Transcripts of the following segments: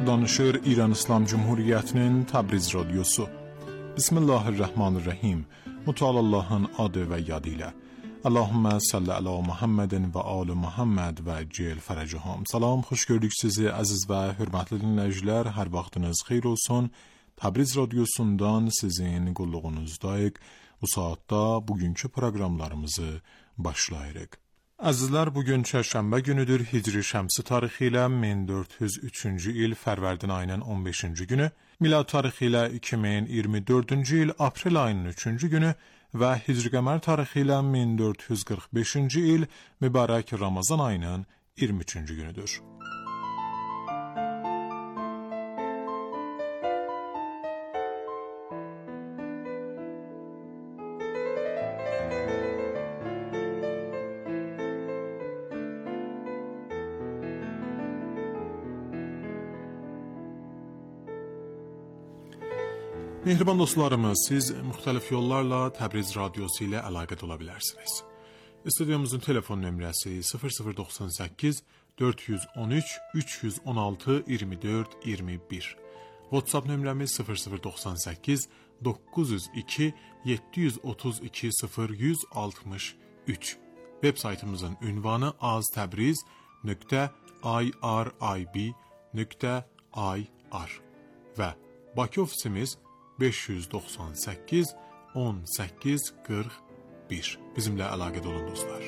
Danışır İran İslam Cumhuriyeti'nin Təbriz Radyosu. Bismillahirrahmanirrahim. Mutal Allah'ın adı ve yadıyla. Allahümme salli ala Muhammedin ve alu Muhammed ve cel feraciham. Salam, hoş gördük sizi aziz ve hürmetli dinleyiciler. Her vaktiniz xeyir olsun. Təbriz Radyosu'ndan sizin qulluğunuzdayıq. Bu saatda bugünkü proqramlarımızı başlayırıq. Azizler, bugün çarşamba günüdür. Hicri şemsi tarixi ilə 1403-cü il Fərvərdin ayının 15-ci günü, milad tarixi ilə 2024-cü il aprel ayının 3-cü günü və Hicri qəmər tarixi ilə 1445-ci il mübarək Ramazan ayının 23-cü günüdür. Mehriban dostlarımız, siz müxtəlif yollarla Təbriz Radyosu ilə əlaqət ola bilərsiniz. Stüdyomuzun telefon nömrəsi 0098 413 316 24 21. WhatsApp nömrəmiz 0098 902 732 0163. Web saytımızın ünvanı aztabriz.irib.ir və Bakı ofisimiz 598 18 41. Bizimle əlaqədə olun dostlar.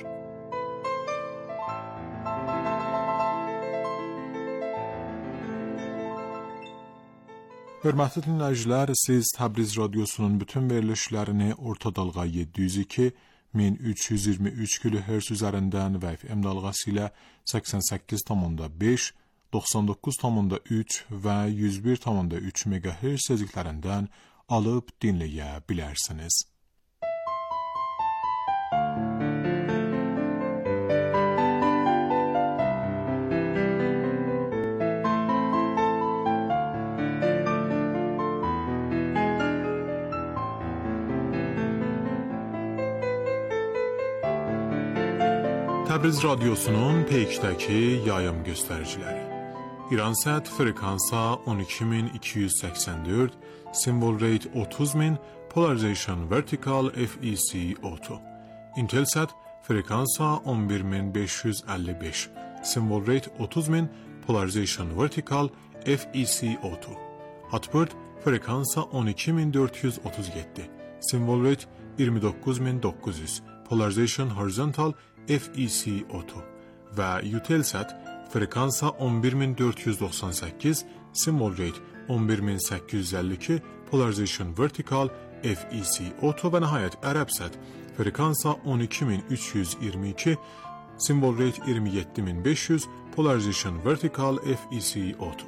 Hörmətli dinləyicilər, siz Təbriz Radyosu'nun bütün verilişlərini orta dalğa 702 1323 kHz üzərindən və FM dalğası ilə 88,5 99,3 və 101,3 MHz seziklərindən alıb dinləyə bilərsiniz. Təbriz Radyosu'nun peykdəki yayım göstəriciləri. İransat frekansa 12284, symbol rate 30000, polarization vertical FEC auto. Intelsat frekansa 11555, symbol rate 30000, polarization vertical FEC auto. Hotbird frekansa 12437, symbol rate 29900, polarization horizontal FEC auto. Və Eutelsat frekansa 11498, symbol rate 11852, polarization vertical FEC auto və nəhayət Ərəbsat frekansa 12322, symbol rate 27500, polarization vertical FEC auto.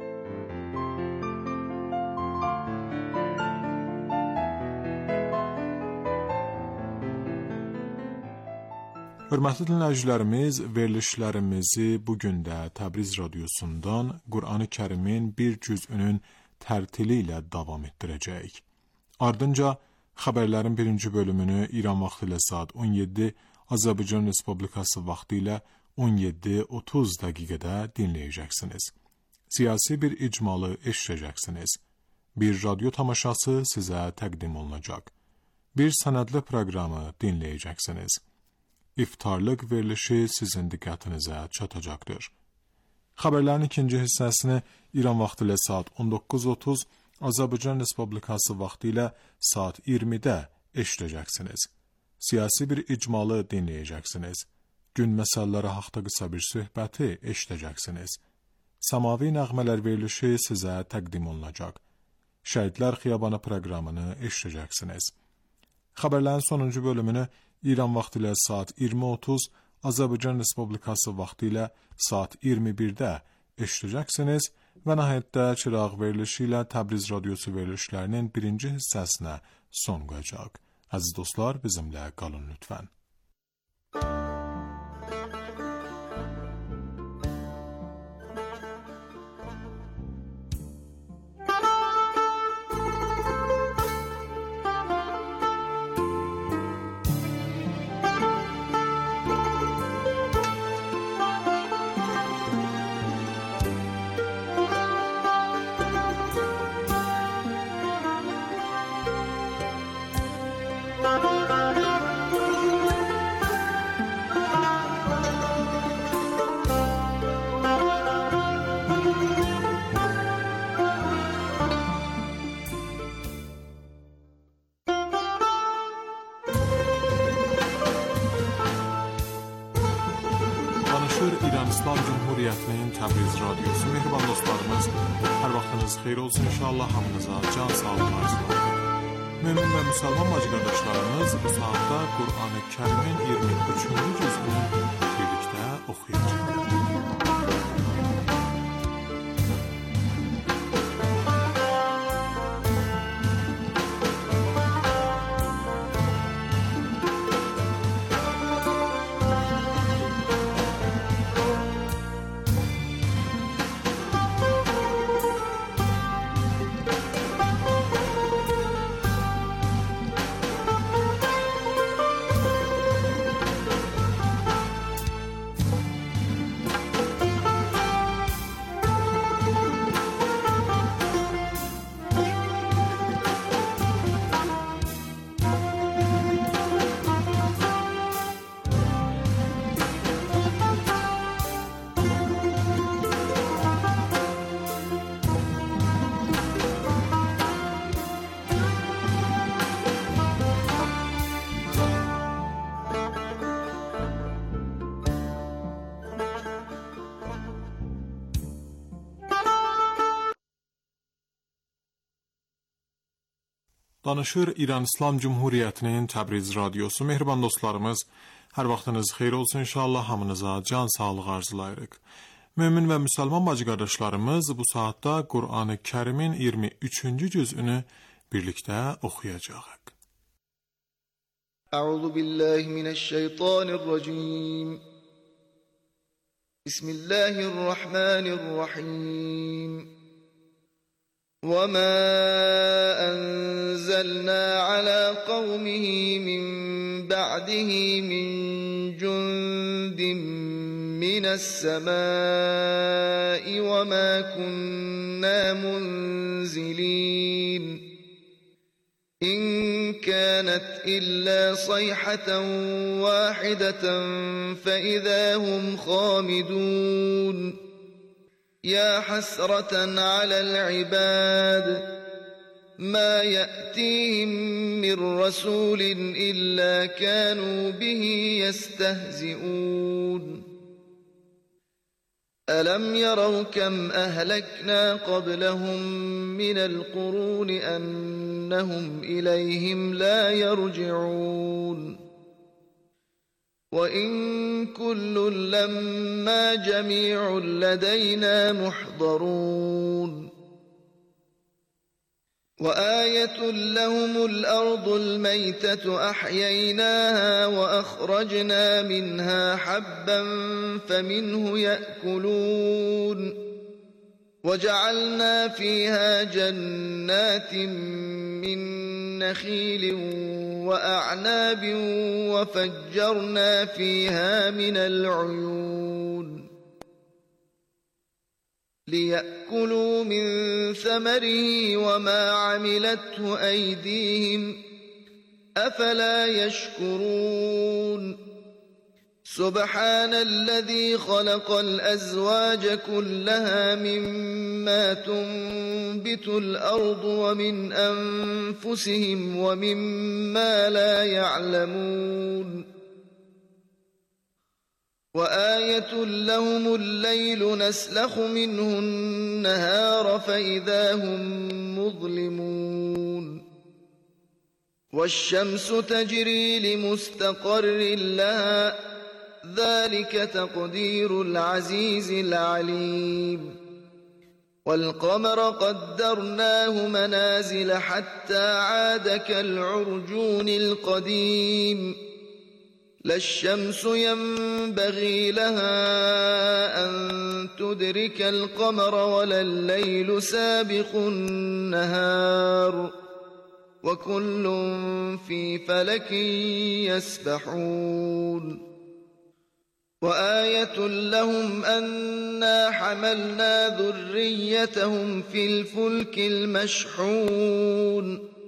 Hörmətli dinləyicilərimiz, verilişlərimizi bugün də Təbriz Radyosu'ndan Qur'an-ı Kərimin bir cüzünün tərtili ilə davam etdirəcəyik. Ardınca xəbərlərin birinci bölümünü İran vaxtı ilə saat 17, Azərbaycan Respublikası vaxtı ilə 17:30 dəqiqədə dinləyəcəksiniz. Siyasi bir icmalı eşidəcəksiniz. Bir radyo tamaşası sizə təqdim olunacaq. Bir sənədli proqramı dinləyəcəksiniz. İftarlıq verilişi sizin diqqətinizə çatacaqdır. Xəbərlərin ikinci hissəsini İran vaxtı ilə saat 19:30, Azərbaycan Respublikası vaxtı ilə saat 20-də eşidəcəksiniz. Siyasi bir icmalı dinləyəcəksiniz. Gün məsələləri haqqında qısa bir söhbəti eşidəcəksiniz. Səmavi nəğmələr verilişi sizə təqdim olunacaq. Şəhidlər Xiyabanı proqramını eşidəcəksiniz. Xəbərlərin sonuncu bölümünü İran vaxtı ilə saat 20:30, Azərbaycan Respublikası vaxtı ilə saat 21-də eşidəcəksiniz və nəhayətdə çıraq verilişi ilə Təbriz Radyosu verilişlərinin birinci hissəsinə son qoyacaq. Əziz dostlar, bizimlə qalın lütfən. Cumhuriyetinin Təbriz Radyosu. Mehriban dostlarımız, hər vaxtınız xeyir olsun inşallah. Hamınıza can sağlığı arzulayırıq. Mömin və müsəlman bacı qardaşlarımız bu saatda Qur'an-ı Kərimin 23-cü cüzünü birlikdə oxuyacaqlar. Danışır İran İslam Cumhuriyetinin Təbriz Radyosu. Mehriban dostlarımız, hər vaxtınız xeyir olsun inşallah. Hamınıza can sağlığı arzulayırıq. Mömin və müsəlman bacı qardaşlarımız bu saatda Qur'an-ı Kərimin 23-cü cüzünü birlikdə oxuyacağıq. Əuzu billahi mineşşeytanirracim. Bismillahirrahmanirrahim. وَمَا أَنزَلْنَا عَلَى قَوْمِهِ مِنْ بَعْدِهِ مِنْ جُنْدٍ مِنَ السَّمَاءِ وَمَا كُنَّا مُنْزِلِينَ إِنْ كَانَتْ إِلَّا صَيْحَةً وَاحِدَةً فَإِذَا هُمْ خَامِدُونَ يا حسرة على العباد ما يأتيهم من رسول إلا كانوا به يستهزئون ألم يروا كم أهلكنا قبلهم من القرون أنهم إليهم لا يرجعون وَإِن كُلٌّ لَّمَّا جَمِيعٌ لَّدَيْنَا مُحْضَرُونَ وَآيَةٌ لَّهُمُ الْأَرْضُ الْمَيْتَةُ أَحْيَيْنَاهَا وَأَخْرَجْنَا مِنْهَا حَبًّا فَمِنْهُ يَأْكُلُونَ وَجَعَلْنَا فِيهَا جَنَّاتٍ مِّن نخيل وأعناب وفجرنا فيها من العيون ليأكلوا من ثمره وما عملته أيديهم أفلا يشكرون سبحان الذي خلق الأزواج كلها مما تنبت الأرض ومن أنفسهم ومما لا يعلمون وآية لهم الليل نسلخ منه النهار فإذا هم مظلمون والشمس تجري لمستقر لها ذلك تقدير العزيز العليم والقمر قدرناه منازل حتى عاد كالعرجون القديم لا الشمس ينبغي لها أن تدرك القمر ولا الليل سابق النهار وكل في فلك يسبحون وآية لهم أنا حملنا ذريتهم في الفلك المشحون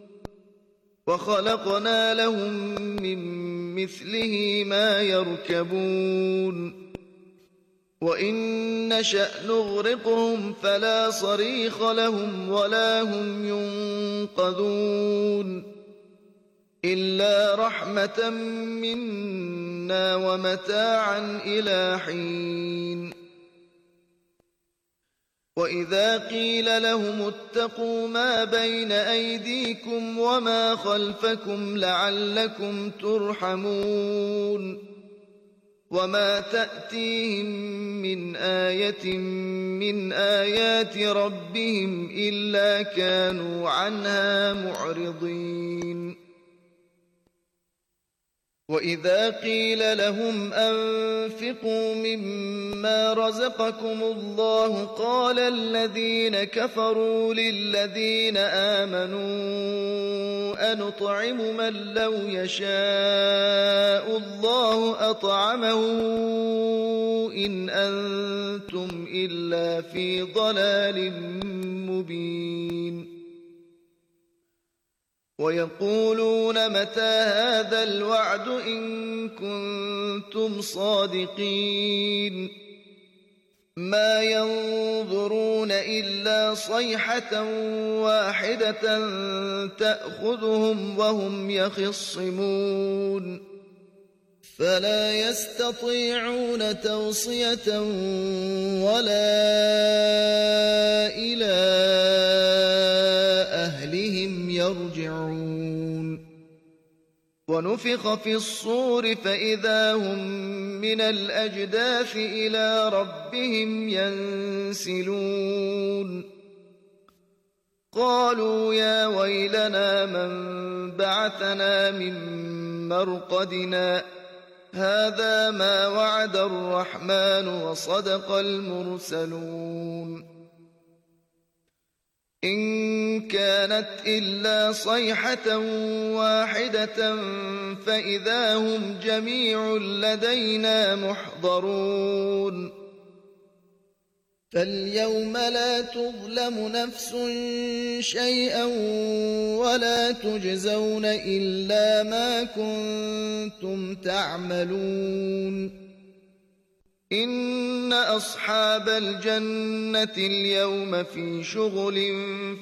وخلقنا لهم من مثله ما يركبون وإن نشأ نغرقهم فلا صريخ لهم ولا هم ينقذون إلا رحمة منا ومتاعا إلى حين وإذا قيل لهم اتقوا ما بين أيديكم وما خلفكم لعلكم ترحمون وما تأتيهم من آية من آيات ربهم إلا كانوا عنها معرضين وإذا قيل لهم أنفقوا مما رزقكم الله قال الذين كفروا للذين آمنوا أنطعم من لو يشاء الله أطعمه إن أنتم إلا في ضلال مبين ويقولون متى هذا الوعد إن كنتم صادقين ما ينظرون إلا صيحة واحدة تأخذهم وهم يخصمون فلا يستطيعون توصية ولا إلى أهلهم يرجعون ونفخ في الصور فإذا هم من الأجداث إلى ربهم ينسلون قالوا يا ويلنا من بعثنا من مرقدنا هذا ما وعد الرحمن وصدق المرسلون إن كانت إلا صيحة واحدة فإذا هم جميع لدينا محضرون فاليوم لا تظلم نفس شيئا ولا تجزون إلا ما كنتم تعملون إن أصحاب الجنة اليوم في شغل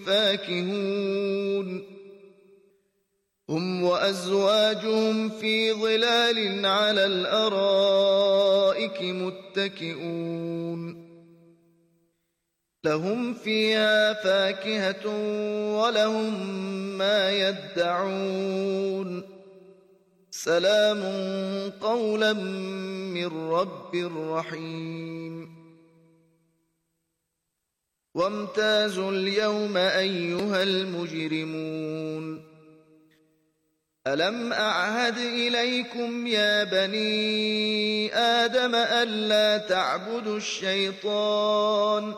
فاكهون هم وأزواجهم في ظلال على الأرائك متكئون لهم فيها فاكهة ولهم ما يدعون سلام قولا من رب رحيم وامتازوا اليوم أيها المجرمون ألم أعهد إليكم يا بني آدم ألا تعبدوا الشيطان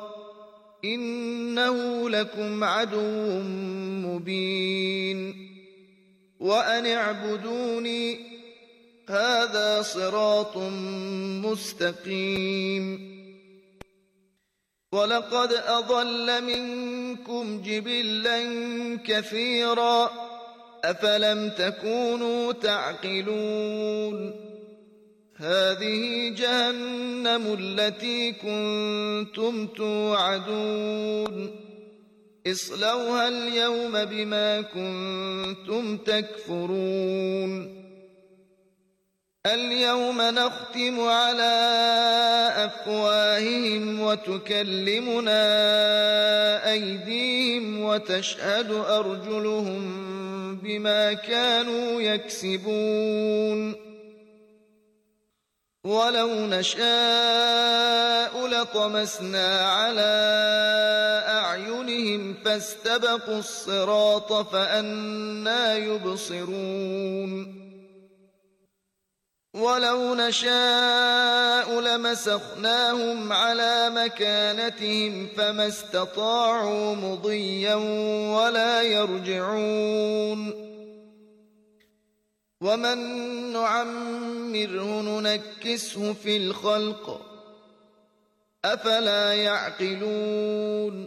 إنه لكم عدو مبين وأن اعبدوني هذا صراط مستقيم ولقد أضل منكم جبلا كثيرا أفلم تكونوا تعقلون هذه جهنم التي كنتم توعدون اصلوها اليوم بما كنتم تكفرون اليوم نختم على أفواههم وتكلمنا أيديهم وتشهد أرجلهم بما كانوا يكسبون ولو نشاء لطمسنا على أعينهم فاستبقوا الصراط فأنى يبصرون ولو نشاء لمسخناهم على مكانتهم فما استطاعوا مضيا ولا يرجعون ومن نعمره ننكسه في الخلق أفلا يعقلون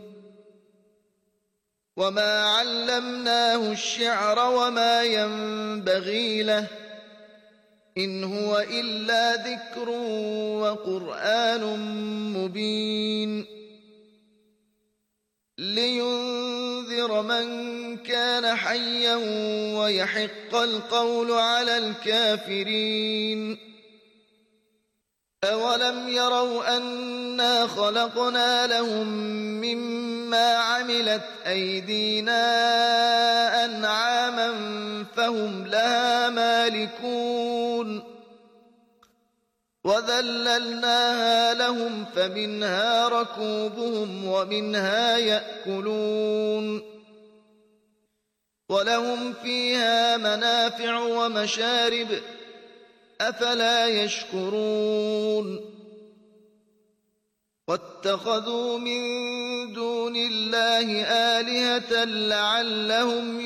وما علمناه الشعر وما ينبغي له إن هو إلا ذكر وقرآن مبين لينذر من كان حيا ويحق القول على الكافرين أولم يروا أنا خلقنا لهم مما عملت أيدينا أنعاما فهم لها مالكون وذللناها لهم فمنها ركوبهم ومنها يأكلون ولهم فيها منافع ومشارب أفلا يشكرون واتخذوا من دون الله آلهة لعلهم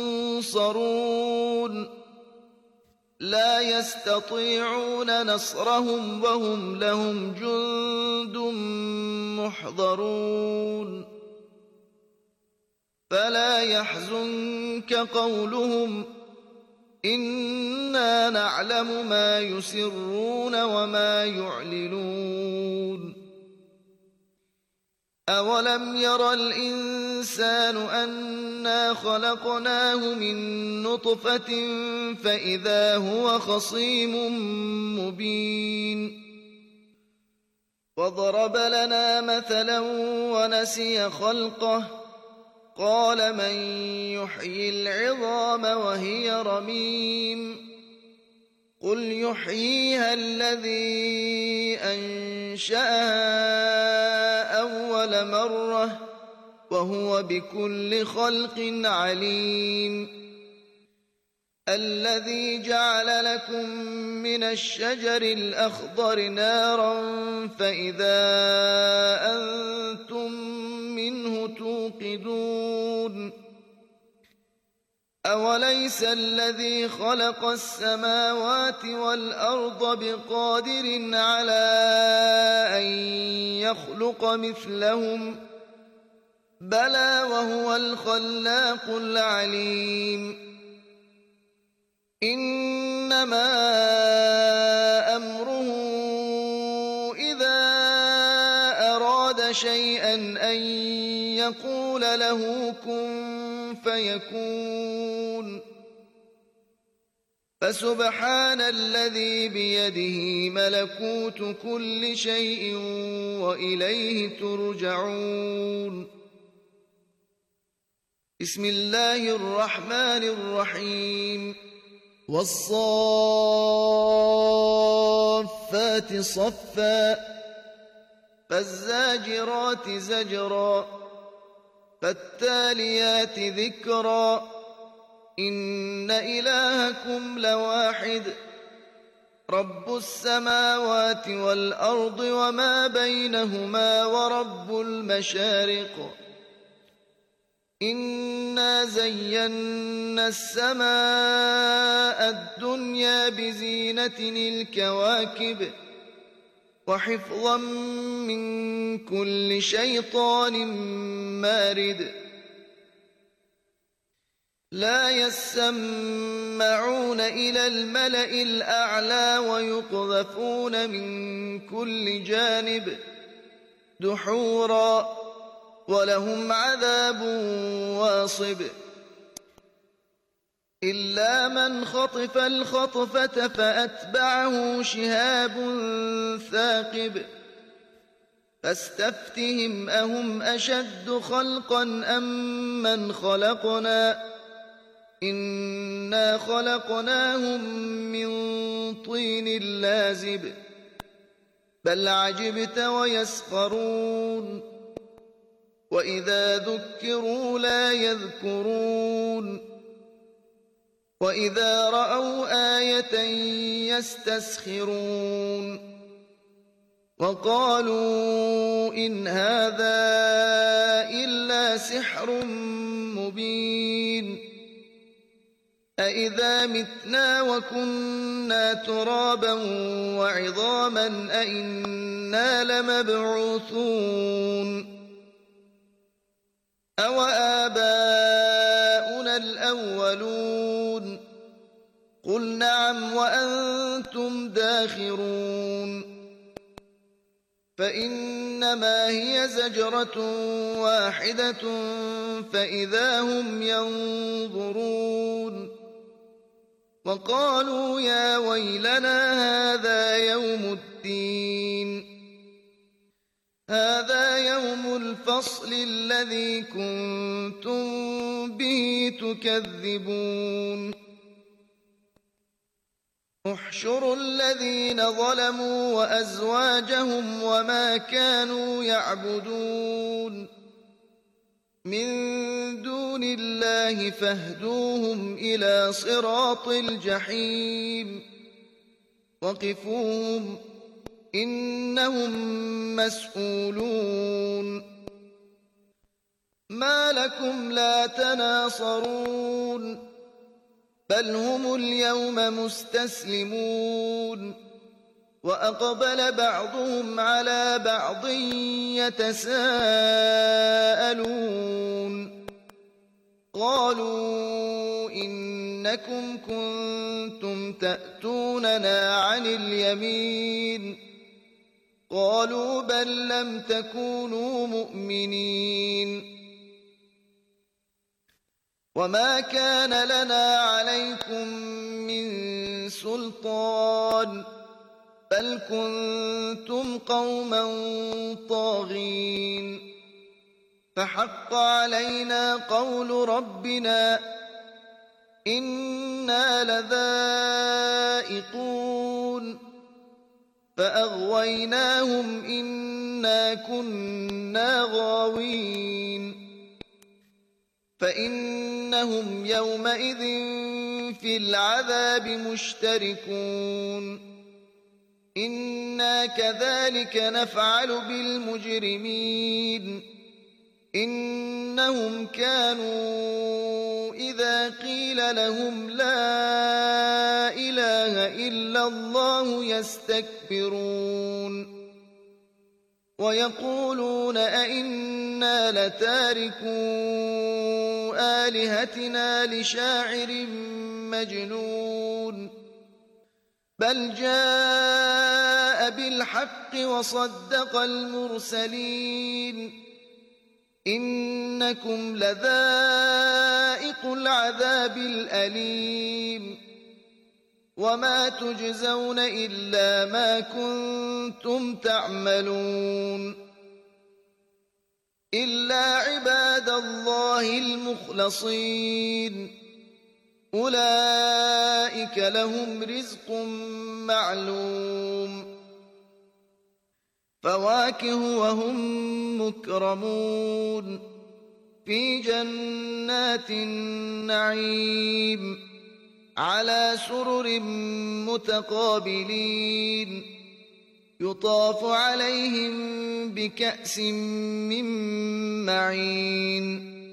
ينصرون لا يستطيعون نصرهم وهم لهم جند محضرون فلا يحزنك قولهم إنا نعلم ما يسرون وما يعلنون أولم ير الإنسان أنا خلقناه من نطفة فإذا هو خصيم مبين وضرب لنا مثلا ونسي خلقه قال من يحيي العظام وهي رميم قل يحييها الذي أنشأها أول مرة وهو بكل خلق عليم الذي جعل لكم من الشجر الأخضر نارا فإذا أنتم منه توقدون أوليس الذي خلق السماوات والأرض بقادر على أن يخلق مثلهم بلى وهو الخلاق العليم إنما أمره إذا أراد شيئا أن يقول له كن فيكون فسبحان الذي بيده ملكوت كل شيء وإليه ترجعون بسم الله الرحمن الرحيم والصافات صفا فالزاجرات زجرا فالتاليات ذكرا إن إلهكم لواحد رب السماوات والأرض وما بينهما ورب المشارق إنا زينا السماء الدنيا بزينة الكواكب وحفظا من كل شيطان مارد لا يسمعون إلى الملأ الأعلى ويقذفون من كل جانب دحورا ولهم عذاب واصب إلا من خطف الخطفة فأتبعه شهاب ثاقب فاستفتهم أهم أشد خلقا أم من خلقنا إنا خلقناهم من طين لازب بل عجبت ويسخرون وإذا ذكروا لا يذكرون وإذا رأوا آية يستسخرون وقالوا إن هذا إلا سحر مبين أإذا متنا وكنا ترابا وعظاما أإنا لمبعوثون أوآباؤنا الأولون قل نعم وأنتم داخرون فإنما هي زجرة واحدة فإذا هم ينظرون وقالوا يا ويلنا هذا يوم الدين الدين هذا يوم الفصل الذي كنتم به تكذبون احشروا الذين ظلموا وأزواجهم وما كانوا يعبدون من دون الله فاهدوهم إلى صراط الجحيم وقفوهم إنهم مسؤولون ما لكم لا تناصرون بل هم اليوم مستسلمون وأقبل بعضهم على بعض يتساءلون قالوا إنكم كنتم تأتوننا عن اليمين قالوا بل لم تكونوا مؤمنين وما كان لنا عليكم من سلطان بل كنتم قوما طاغين فحق علينا قول ربنا إنا لذائقون فأغويناهم إنا كنا غاوين فإنهم يومئذ في العذاب مشتركون إنا كذلك نفعل بالمجرمين إنهم كانوا إذا قيل لهم لا إله إلا الله يستكبرون ويقولون أئنا لتاركو آلهتنا لشاعر مجنون بل جاء بالحق وصدق المرسلين إنكم لذائق العذاب الأليم وما تجزون إلا ما كنتم تعملون إلا عباد الله المخلصين أولئك لهم رزق معلوم فواكه وهم مكرمون في جنات النعيم على سرر متقابلين يطاف عليهم بكأس من معين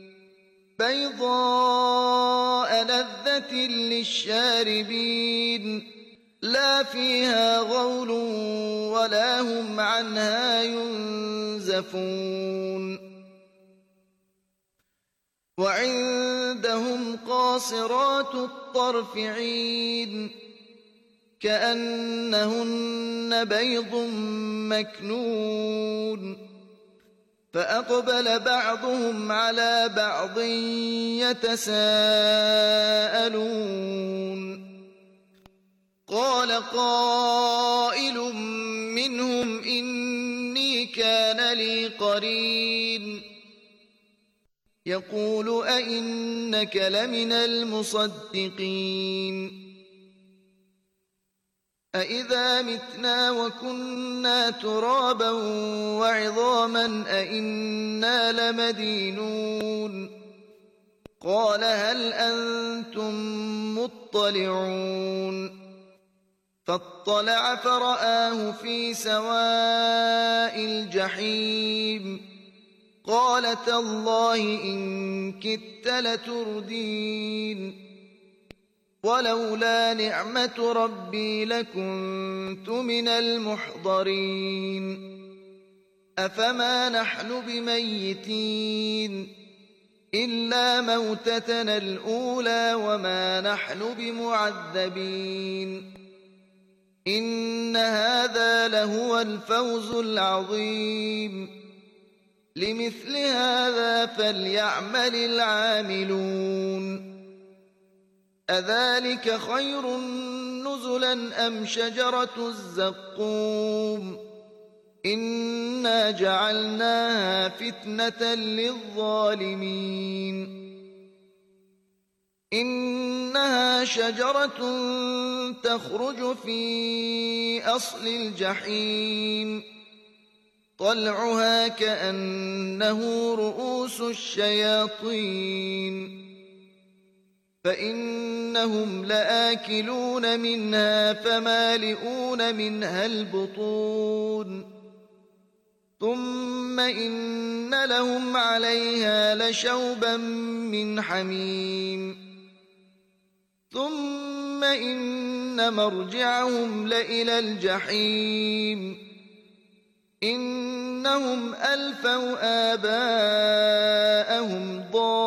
بيضاء لذة للشاربين لا فيها غول ولا هم عنها ينزفون وعندهم قاصرات الطرف عين كأنهن بيض مكنون فأقبل بعضهم على بعض يتساءلون قال قائل منهم إني كان لي قرين يقول أئنك لمن المصدقين أئذا متنا وكنا ترابا وعظاما أئنا لمدينون قال هل أنتم مطلعون فاطلع فرآه في سواء الجحيم قال تالله إن كدت لتردين ولولا نعمة ربي لكنت من المحضرين أفما نحن بميتين إلا موتتنا الأولى وما نحن بمعذبين إن هذا لهو الفوز العظيم لمثل هذا فليعمل العاملون أذلك خير نزلا أم شجرة الزقوم إنا جعلناها فتنة للظالمين إنها شجرة تخرج في أصل الجحيم طلعها كأنه رؤوس الشياطين فإنهم لآكلون منها فمالئون منها البطون ثم إن لهم عليها لشوبا من حميم ثم إن مرجعهم لإلى الجحيم إنهم ألفوا آباءهم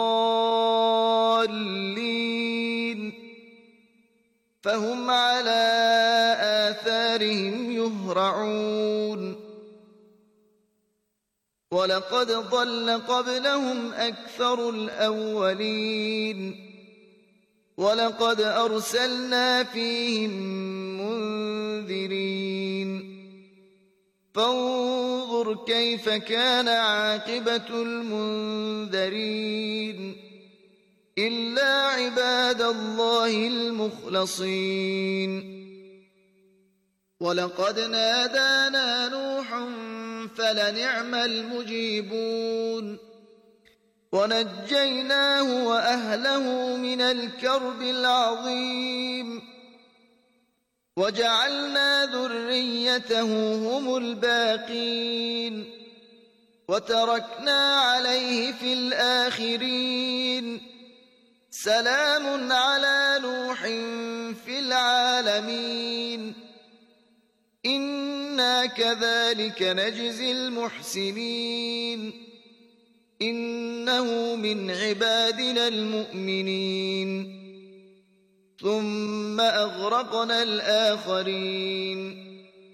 ضالين فهم على آثارهم يهرعون ولقد ضل قبلهم أكثر الأولين ولقد أرسلنا فيهم منذرين فانظر كيف كان عاقبة المنذرين إلا عباد الله المخلصين ولقد نادانا نوح فلنعم المجيبون ونجيناه وأهله من الكرب العظيم وجعلنا ذريته هم الباقين وتركنا عليه في الآخرين سلام على نوح في العالمين إنا كذلك نجزي المحسنين إنه من عبادنا المؤمنين ثم أغرقنا الآخرين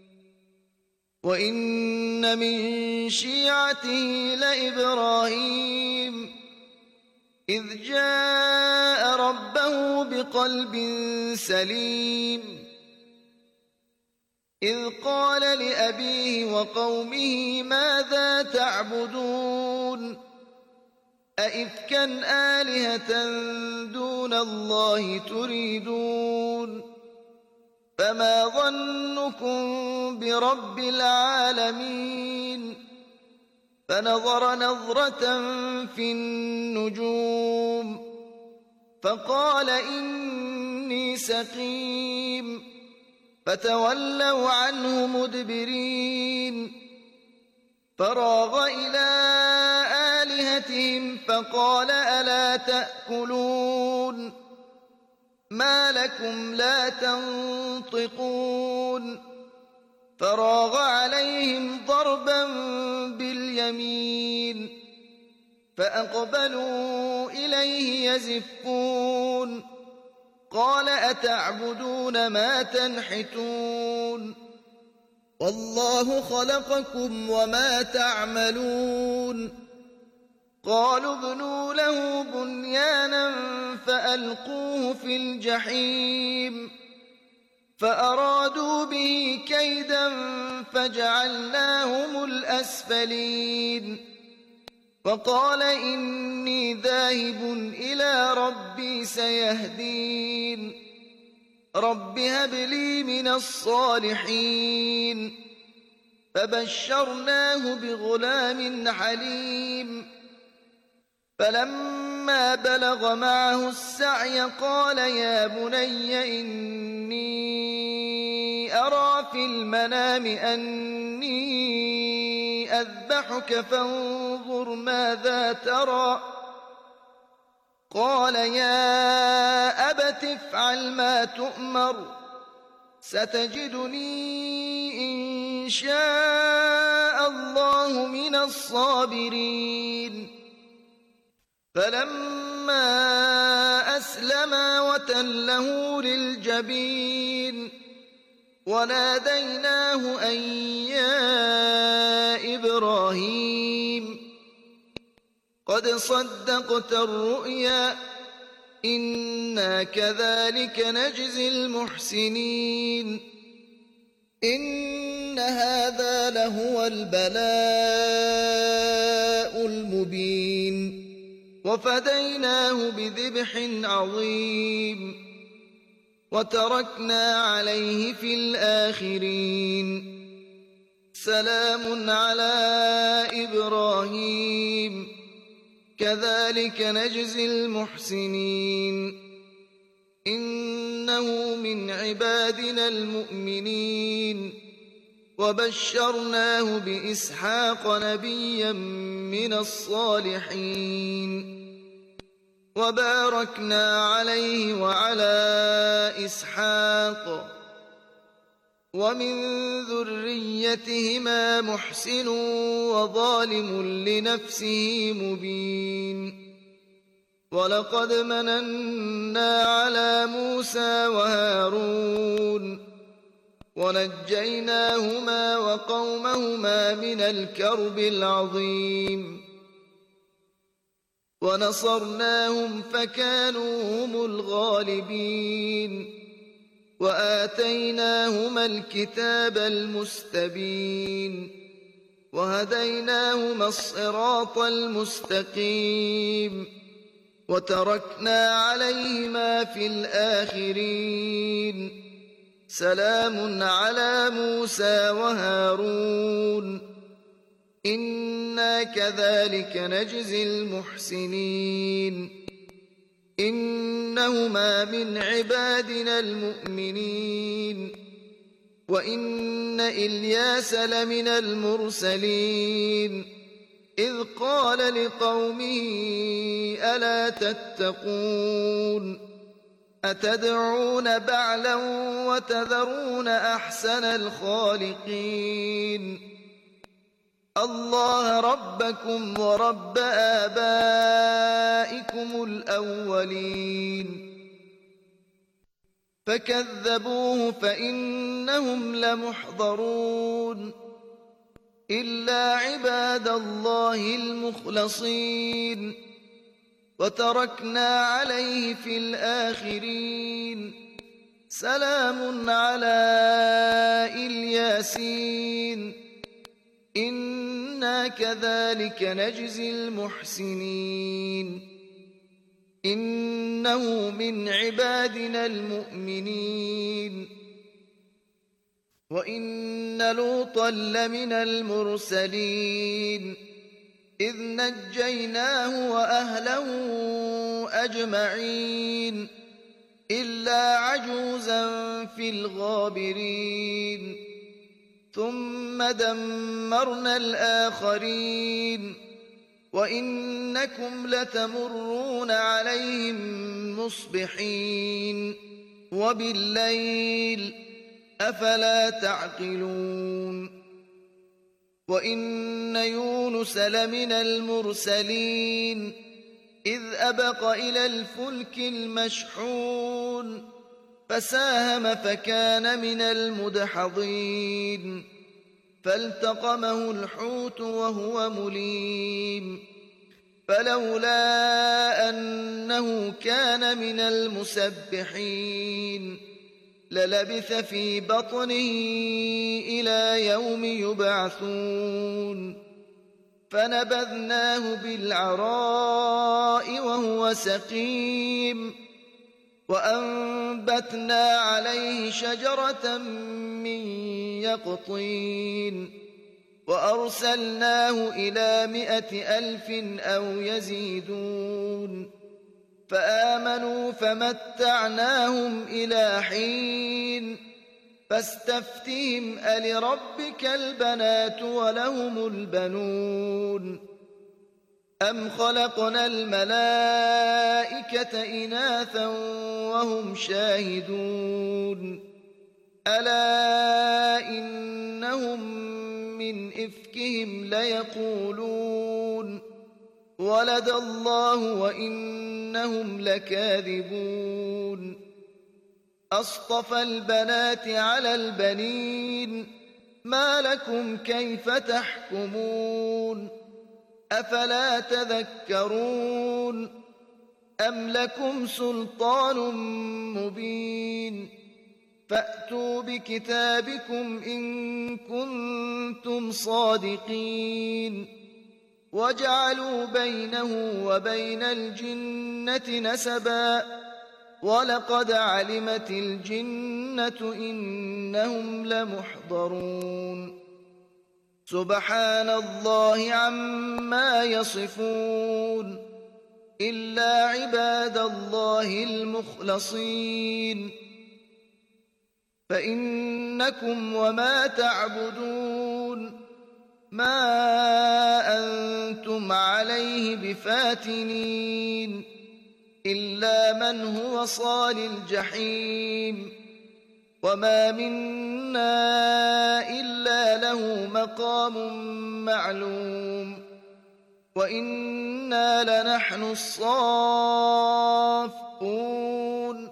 وإن من شيعته لإبراهيم إذ جاء ربه بقلب سليم إذ قال لأبيه وقومه ماذا تعبدون أئفكا آلهة دون الله تريدون فما ظنكم برب العالمين فنظر نظرة في النجوم فقال إني سقيم فتولوا عنه مدبرين فراغ إلى آلهتهم فقال ألا تأكلون ما لكم لا تنطقون فراغ عليهم ضربا باليمين فأقبلوا إليه يزفون قال أتعبدون ما تنحتون والله خلقكم وما تعملون قالوا ابنوا له بنيانا فألقوه في الجحيم فأرادوا به كيدا فجعلناهم الأسفلين وقال إني ذاهب إلى ربي سيهدين رب هب لي من الصالحين فبشرناه بغلام حليم فلما بلغ معه السعي قال يا بني إني أرى في المنام أني أذبحك فانظر ماذا ترى قال يا أبت افعل ما تؤمر ستجدني إن شاء الله من الصابرين فلما أسلما وتله للجبين وناديناه أن يا إبراهيم قد صدقت الرؤيا إنا كذلك نجزي المحسنين إن هذا لهو البلاء المبين وفديناه بذبح عظيم وتركنا عليه في الآخرين سلام على إبراهيم كذلك نجزي المحسنين إنه من عبادنا المؤمنين وبشرناه بإسحاق نبيا من الصالحين وباركنا عليه وعلى إسحاق ومن ذريتهما محسن وظالم لنفسه مبين ولقد مننا على موسى وهارون ونجيناهما وقومهما من الكرب العظيم ونصرناهم فكانوا هم الغالبين وآتيناهما الكتاب المستبين وهديناهما الصراط المستقيم وتركنا عليهما في الآخرين سلام على موسى وهارون إنا كذلك نجزي المحسنين إنهما من عبادنا المؤمنين وإن إلياس لمن المرسلين إذ قال لقومه ألا تتقون أتدعون بعلا وتذرون أحسن الخالقين الله ربكم ورب آبائكم الأولين فكذبوه فإنهم لمحضرون إلا عباد الله المخلصين وتركنا عليه في الآخرين سلام على الياسين إنا كذلك نجزي المحسنين إنه من عبادنا المؤمنين وإن لوطا لمن المرسلين إذ نجيناه وأهله أجمعين إلا عجوزا في الغابرين ثم دمرنا الآخرين وإنكم لتمرون عليهم مصبحين وبالليل أفلا تعقلون وإن يونس لمن المرسلين إذ أبق إلى الفلك المشحون فساهم فكان من المدحضين فالتقمه الحوت وهو مليم فلولا أنه كان من المسبحين للبث في بطنه إلى يوم يبعثون فنبذناه بالعراء وهو سقيم وأنبتنا عليه شجرة من يقطين وأرسلناه إلى 100,000 أو يزيدون فآمنوا فمتعناهم إلى حين فاستفتهم ألربك البنات ولهم البنون أم خلقنا الملائكة إناثا وهم شاهدون ألا إنهم من إفكهم ليقولون ولد الله وإنهم لكاذبون أصطفى البنات على البنين ما لكم كيف تحكمون أفلا تذكرون أم لكم سلطان مبين فأتوا بكتابكم إن كنتم صادقين وجعلوا بينه وبين الجنة نسبا ولقد علمت الجنة إنهم لمحضرون سبحان الله عما يصفون إلا عباد الله المخلصين فإنكم وما تعبدون ما أنتم عليه بفاتنين إلا من هو صال الجحيم وما منا إلا له مقام معلوم وإنا لنحن الصافون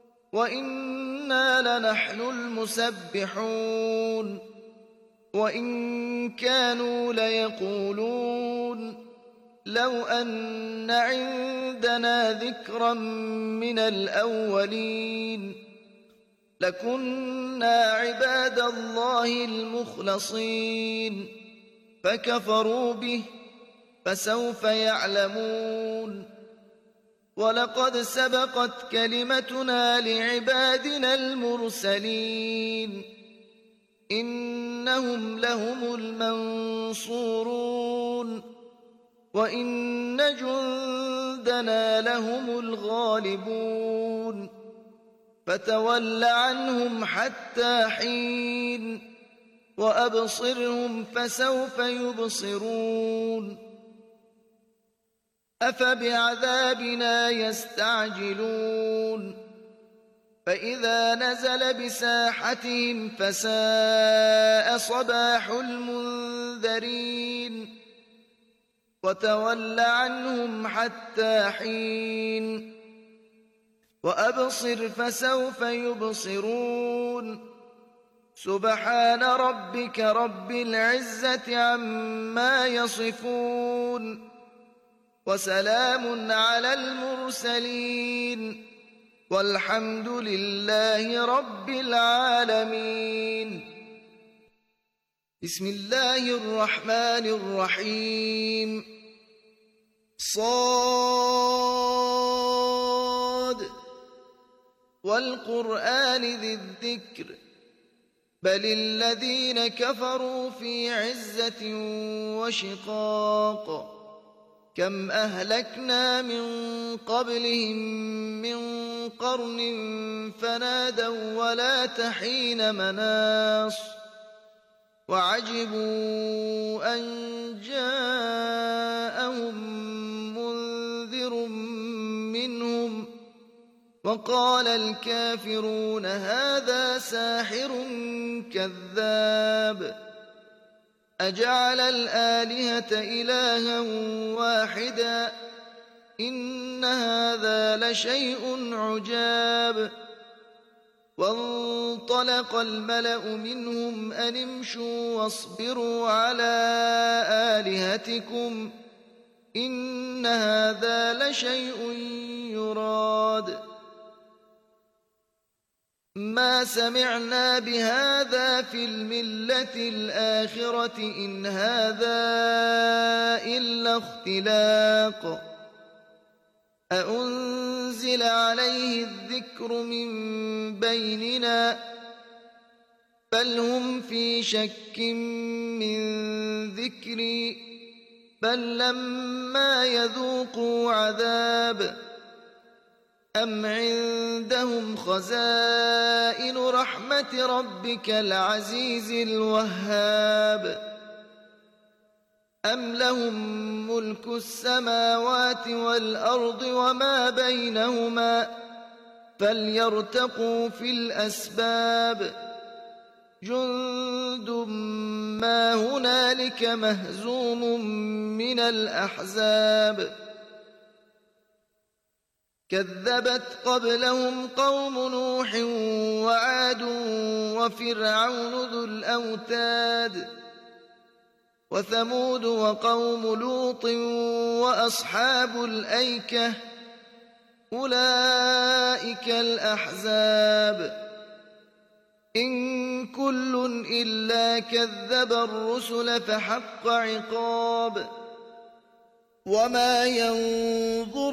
وإنا لنحن المسبحون وإن كانوا ليقولون لو أن عندنا ذكرا من الأولين لكنا عباد الله المخلصين فكفروا به فسوف يعلمون ولقد سبقت كلمتنا لعبادنا المرسلين إنهم لهم المنصورون وإن جندنا لهم الغالبون فتول عنهم حتى حين وأبصرهم فسوف يبصرون أفبعذابنا يستعجلون فإذا نزل بساحتهم فساء صباح المنذرين وتول عنهم حتى حين وأبصر فسوف يبصرون سبحان ربك رب العزة عما يصفون وسلام على المرسلين والحمد لله رب العالمين بسم الله الرحمن الرحيم صاد والقرآن ذي الذكر بل الذين كفروا في عزة وشقاق كم أهلكنا من قبلهم من قرن فنادوا ولا تحين مناص وعجبوا أن جاءهم منذر منهم وقال الكافرون هذا ساحر كذاب أجعل الآلهة إلها واحدا إن هذا لشيء عجاب وانطلق الملأ منهم أن امشوا واصبروا على آلهتكم إن هذا لشيء يراد ما سمعنا بهذا في الملة الآخرة إن هذا إلا اختلاق أأنزل عليه الذكر من بيننا بل هم في شك من ذكري بل لما يذوقوا عذاب أم عندهم خزائن رحمة ربك العزيز الوهاب أم لهم ملك السماوات والأرض وما بينهما فليرتقوا في الأسباب جند ما هنالك مهزوم من الأحزاب كذبت قبلهم قوم نوح وعاد وفرعون ذو الأوتاد وثمود وقوم لوط وأصحاب الأيكة أولئك الأحزاب إن كل إلا كذب الرسل فحق عقاب وما ينظر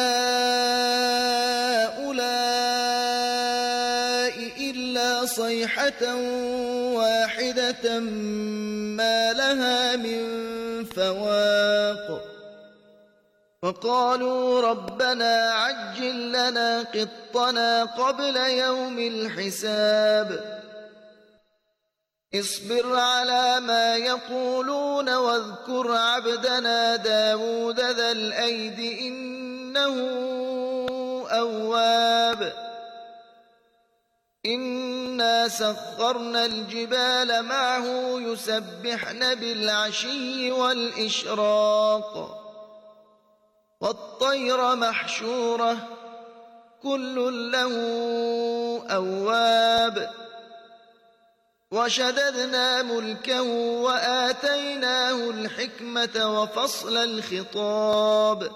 هؤلاء إلا صيحة واحدة ما لها من فواق وقالوا ربنا عجل لنا قطنا قبل يوم الحساب اصبر على ما يقولون واذكر عبدنا داود ذا الأيد إنه أواب إنا سخرنا الجبال معه يسبحن بالعشي والإشراق والطير محشورة كل له أواب وشددنا ملكه وآتيناه الحكمة وفصل الخطاب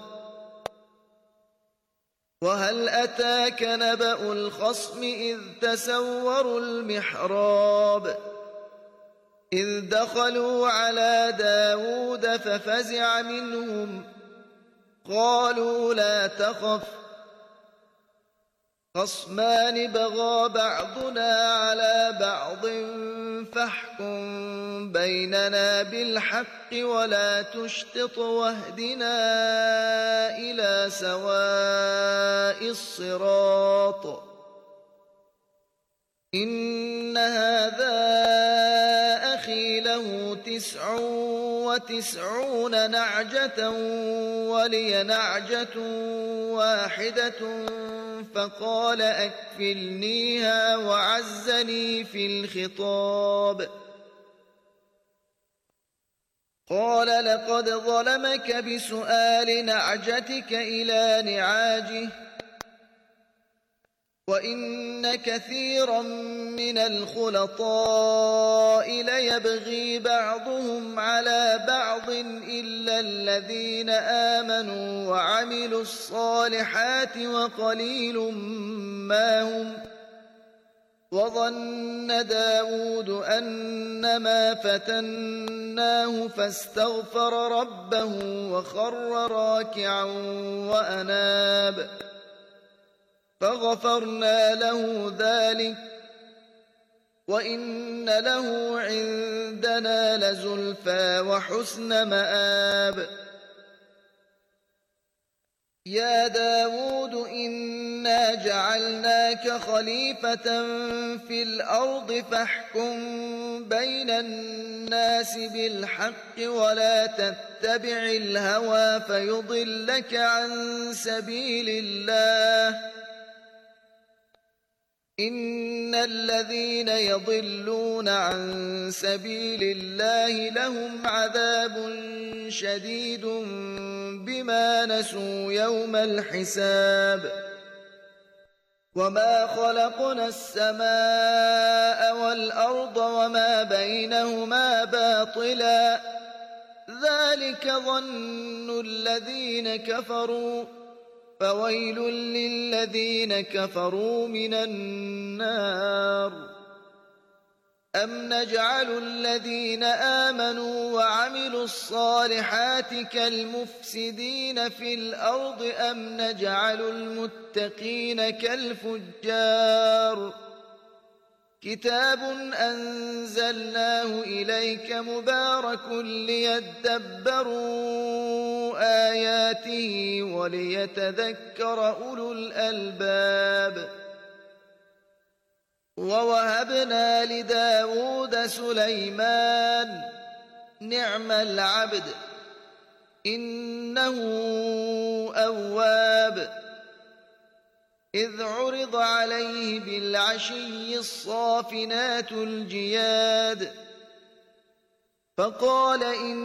وهل أتاك نبأ الخصم إذ تسوروا المحراب إذ دخلوا على داود ففزع منهم قالوا لا تخف خصمان بغى بعضنا على بعض فاحكم بيننا بالحق ولا تشطط واهدنا إلى سواء الصراط إن هذا أخي له 99 نعجة ولي نعجة واحدة فقال أكفلنيها وعزني في الخطاب قال لقد ظلمك بسؤال نعجتك إلى نعاجه وإن كثيرا من الخلطاء ليبغي بعضهم على بعض إلا الذين آمنوا وعملوا الصالحات وقليل ما هم وظن داود أنما فتناه فاستغفر ربه وخر راكعا وأناب فغفرنا له ذلك وإن له عندنا لزلفى وحسن مآب يا داود إنا جعلناك خليفة في الأرض فاحكم بين الناس بالحق ولا تتبع الهوى فيضلك عن سبيل الله إن الذين يضلون عن سبيل الله لهم عذاب شديد بما نسوا يوم الحساب وما خلقنا السماء والأرض وما بينهما باطلا ذلك ظن الذين كفروا فويل للذين كفروا من النار أم نجعل الذين آمنوا وعملوا الصالحات كالمفسدين في الأرض أم نجعل المتقين كالفجار كتاب أنزلناه إليك مبارك ليدبروا آياته وليتذكر أولو الألباب ووهبنا لداود سليمان نعم العبد إنه أواب إذ عرض عليه بالعشي الصافنات الجياد فقال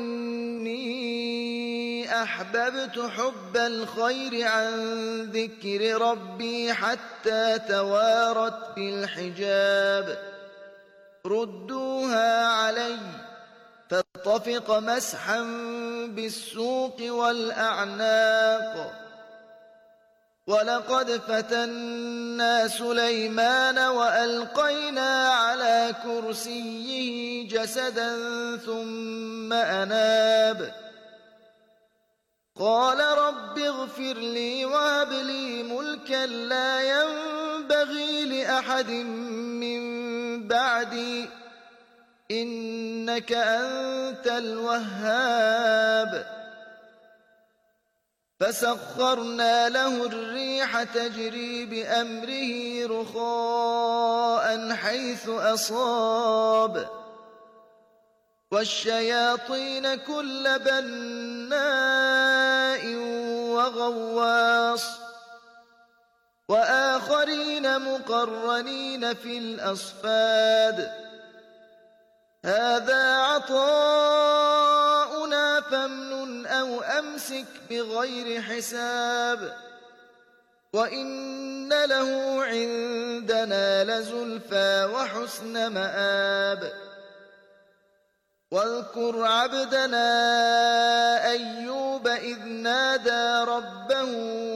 إني أحببت حب الخير عن ذكر ربي حتى توارت بالحجاب ردوها علي فطفق مسحا بالسوق والأعناق ولقد فتنا سليمان وألقينا على كرسيه جسدا ثم أناب قال رب اغفر لي وهب لي ملكا لا ينبغي لأحد من بعدي إنك أنت الوهاب فسخرنا له الريح تجري بأمره رخاء حيث أصاب والشياطين كل بناء وغواص وآخرين مقرنين في الأصفاد هذا عطاؤنا فامنن أو أمسك بغير حساب وإن له عندنا لزلفى وحسن مآب واذكر عبدنا أيوب إذ نادى ربه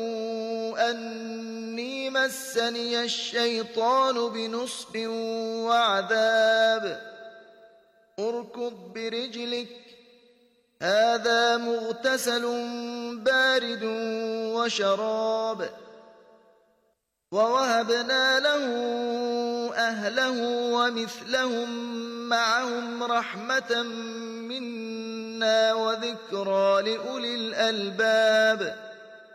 أني مسني الشيطان بنصب وعذاب اركض برجلك هذا مغتسل بارد وشراب ووهبنا له أهله ومثلهم معهم رحمة منا وذكرى لأولي الألباب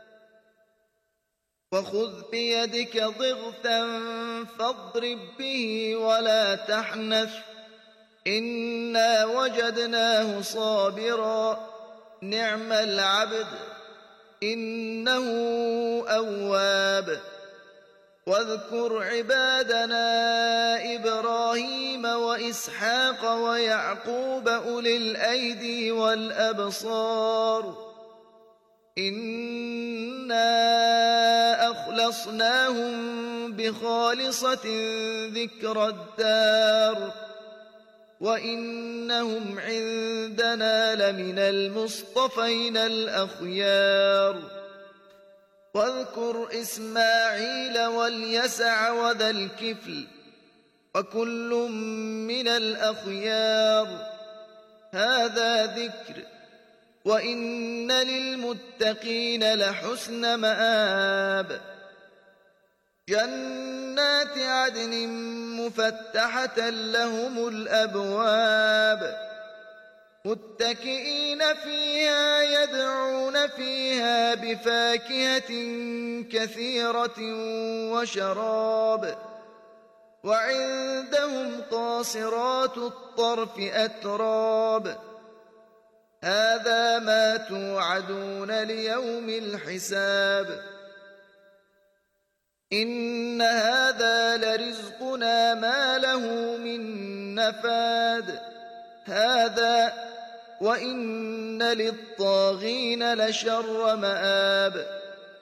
وخذ بيدك ضغثا فاضرب به ولا تحنث إنا وجدناه صابرا نعم العبد إنه أواب واذكر عبادنا إبراهيم وإسحاق ويعقوب أولي الأيدي والأبصار إنا أخلصناهم بخالصة ذكر الدار وإنهم عندنا لمن المصطفين الأخيار واذكر إسماعيل واليسع وذا الكفل وكل من الأخيار هذا ذكر وإن للمتقين لحسن مآب جنات عدن مفتحة لهم الأبواب متكئين فيها يدعون فيها بفاكهة كثيرة وشراب وعندهم قاصرات الطرف أتراب هذا ما توعدون ليوم الحساب إن هذا لرزقنا ما له من نفاد هذا وإن للطاغين لشر مآب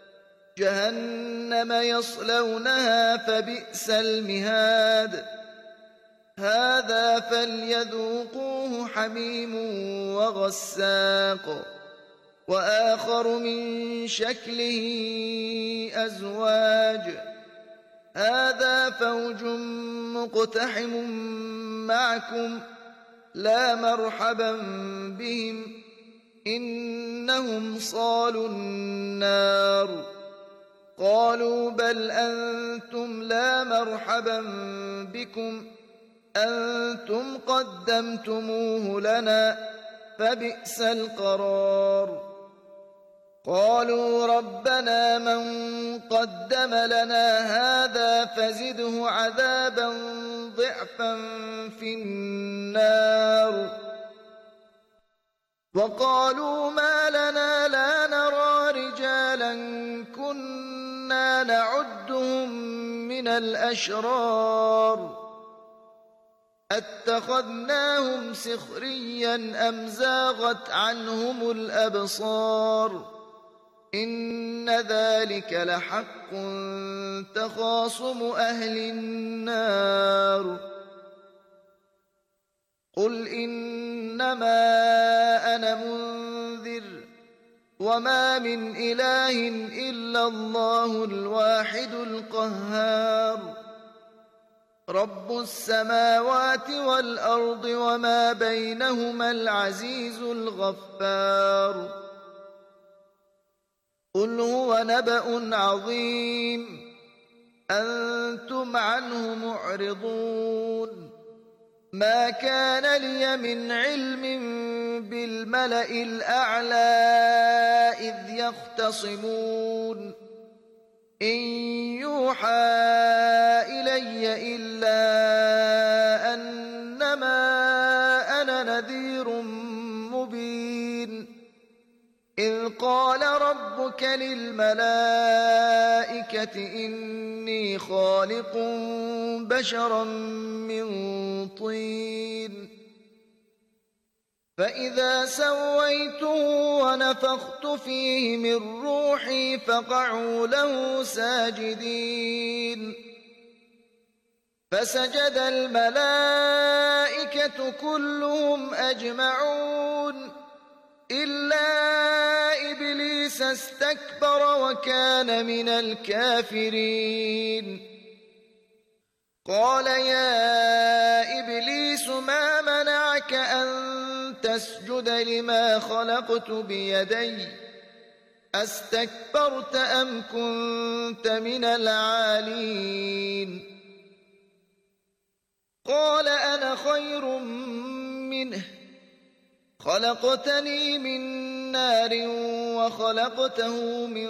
جهنم يصلونها فبئس المهاد هذا فليذوقوه حميم وغساق وآخر من شكله أزواج هذا فوج مقتحم معكم لا مرحبا بهم إنهم صالوا النار قالوا بل أنتم لا مرحبا بكم أنتم قدمتموه لنا فبئس القرار قالوا ربنا من قدم لنا هذا فزده عذابا ضعفا في النار وقالوا ما لنا لا نرى رجالا كنا نعدهم من الأشرار اتخذناهم سخريا أم زاغت عنهم الأبصار إن ذلك لحق تخاصم أهل النار قل إنما أنا منذر وما من إله إلا الله الواحد القهار رب السماوات والأرض وما بينهما العزيز الغفار قل هو نبأ عظيم أنتم عنه معرضون ما كان لي من علم بالملأ الأعلى إذ يختصمون إن يوحى إلي إلا أنما أنا نذير مبين إذ قال ربك للملائكة إني خالق بشرا من طين فإذا سويته ونفخت فيه من روحي فقعوا له ساجدين فسجد الملائكة كلهم أجمعون إلا إبليس استكبر وكان من الكافرين قال يا إبليس ما منعك أن تسجد لما خلقت بيدي أستكبرت أم كنت من العالين قال أنا خير منه خلقتني من نار وخلقته من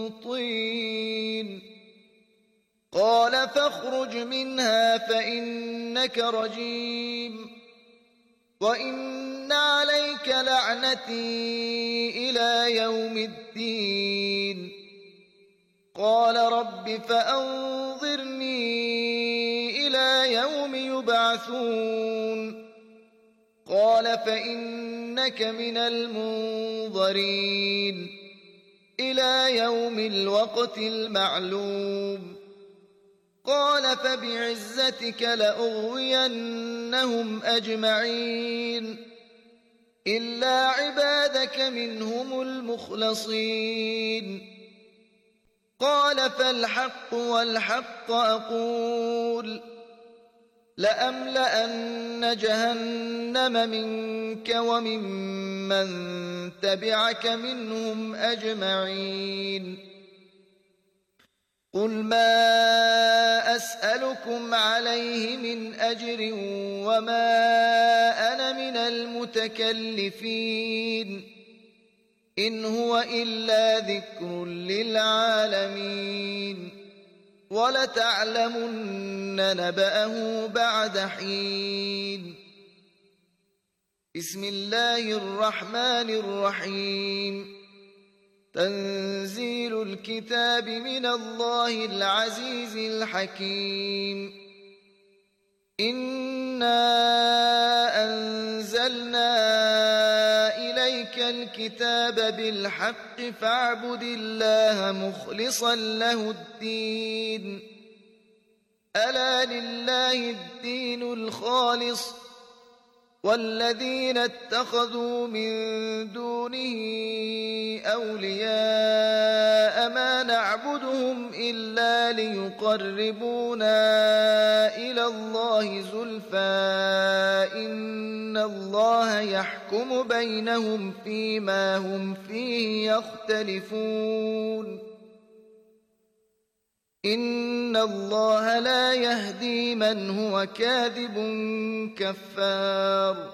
طين قال فاخرج منها فإنك رجيم وإن عليك لعنتي إلى يوم الدين قال رب فأنظرني إلى يوم يبعثون قال فإنك من المنظرين إلى يوم الوقت المعلوم قال فبعزتك لأغوينهم أجمعين إلا عبادك منهم المخلصين قال فالحق والحق أقول لأملأن جهنم منك وممن تبعك منهم أجمعين قل ما أسألكم عليه من أجر وما أنا من المتكلفين إن هو إلا ذكر للعالمين ولتعلمن نبأه بعد حين بسم الله الرحمن الرحيم تنزيل الكتاب من الله العزيز الحكيم إنا أنزلنا إليك الكتاب بالحق فاعبد الله مخلصا له الدين ألا لله الدين الخالص والذين اتخذوا من دونه أولياء ما نعبدهم إلا ليقربونا إلى الله زلفى إن الله يحكم بينهم فيما هم فيه يختلفون إن الله لا يهدي من هو كاذب كفار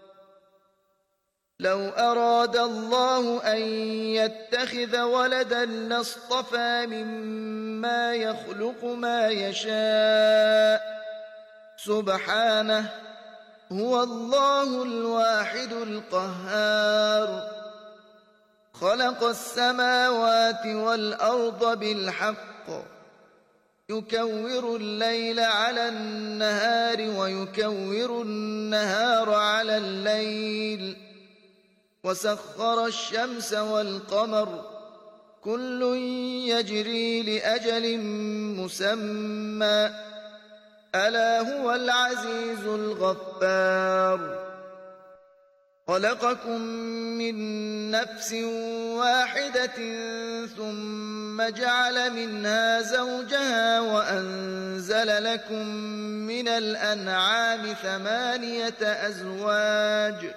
لو أراد الله أن يتخذ ولدا لاصطفى مما يخلق ما يشاء سبحانه هو الله الواحد القهار خلق السماوات والأرض بالحق يكور الليل على النهار ويكور النهار على الليل وسخر الشمس والقمر كل يجري لأجل مسمى ألا هو العزيز الغفار خلقكم من نفس واحدة ثم جعل منها زوجها وأنزل لكم من الأنعام 8 أزواج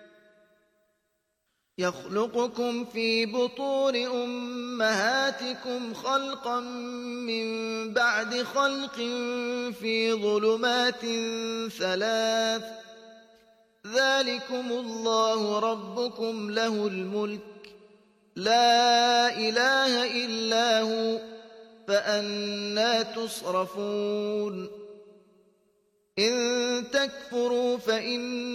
يخلقكم في بطون أمهاتكم خلقا من بعد خلق في ظلمات 3 ذلكم الله ربكم له الملك لا إله إلا هو فأنى تصرفون إن تكفروا فإن